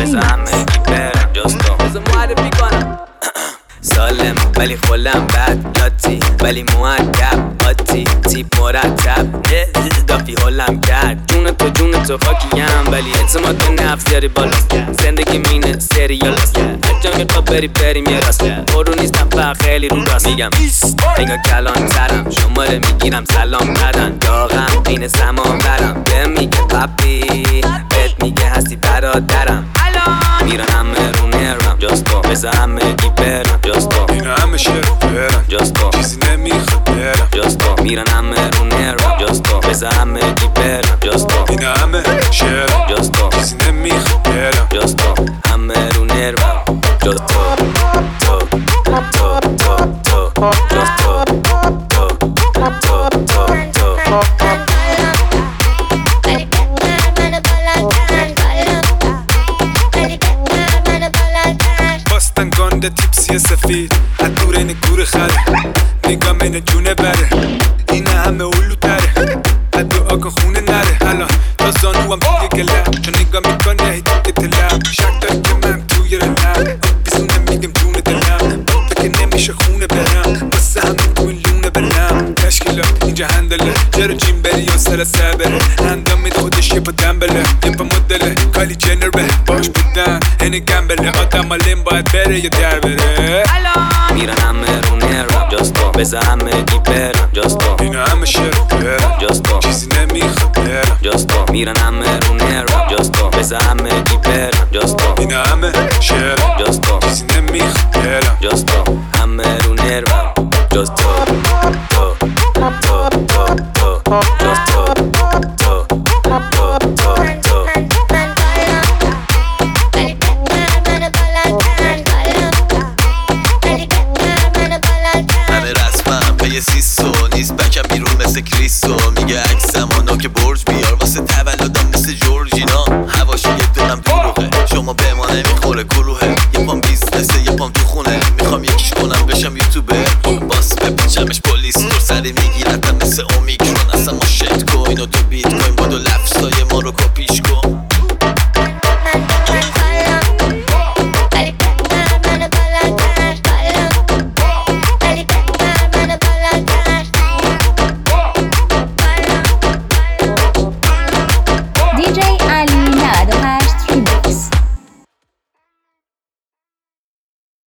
بذار همگی برم جز تو. بذار معرفی کنم سالم ولی خلم بد لاتی ولی مؤدب آتی تیپ مرتب دافی حلم کرد جون تو خاکیم ولی اعتماد به نفس داری بالا زندگی مینه سریال است هر جا میخوا بریم یه راست برو نیستم فقط خیلی رو راست میگم انگار کلان ترم شماره میگیرم سلام ندن داغم بین زمان برم به میگه پاپی بهت میگه هستی برادرم میرن همه رو نرم جز تو بذار همگی برم جز تو اینا همه شعر برم جز تو چیزی نمیخواد برم جز تو میرن همه رو نرم جز تو بذار همگی برم جز تو اینا همه شعر جز تو چیزی نمیخواد برم جز تو همه رو نرم جز تو جز تو باستن گانده تیپسی سفید از دور این گور خره نگام این جونه بره این همه اولو تره از دعا کن خونه نره الان تا زانو هم توی گلم چون نگاه میکنه هی تو دلم شک داری که من توی رلم بیزونه میگم جونه دلم بابا که نمیشه خونه برم واسه همون تو این لونه برم تشکیلات اینجا هندله جرو جیم بری و سلسه بره اندام میده خودش یه پا دنبله یه پا مدله کالی جنر به باش بودن هنه گنبله آدم الان باید بره یا در بره میرن همه رو نرم جز تو بذار همگی برم جز تو اینا همه شعر برم جز تو چیزی نمیخواد برم جز تو میرن همه رو نرم جز تو بذار همگی برم جز تو اینا همه شعر جز تو چیزی نمیخواد برم جز تو همه رو نرم جز تو جز تو همه رسمم به یه سیسو نیست بکم بیرون مثل کریستو میگه عکسم آنا که برج